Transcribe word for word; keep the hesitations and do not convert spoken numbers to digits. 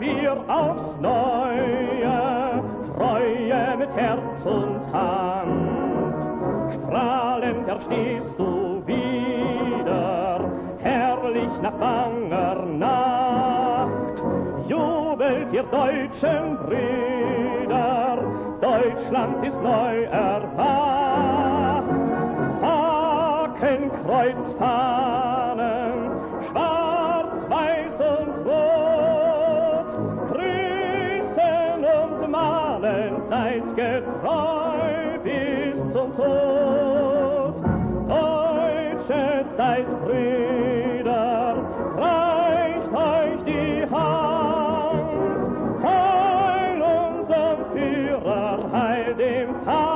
wir aufs Neue, Treue mit Herz und Hand. Strahlend erstehst du wieder, herrlich nach banger Nacht. Jubelt ihr deutschen Brüder, Deutschland ist neu erwacht. Hakenkreuz, Fahnen, schwarz, weiß und rot, grüßen und mahnen, seid getreu bis zum Tod. Deutsche, seid Brüder, reicht euch die Hand, heil unserem Führer, heil dem Kampf.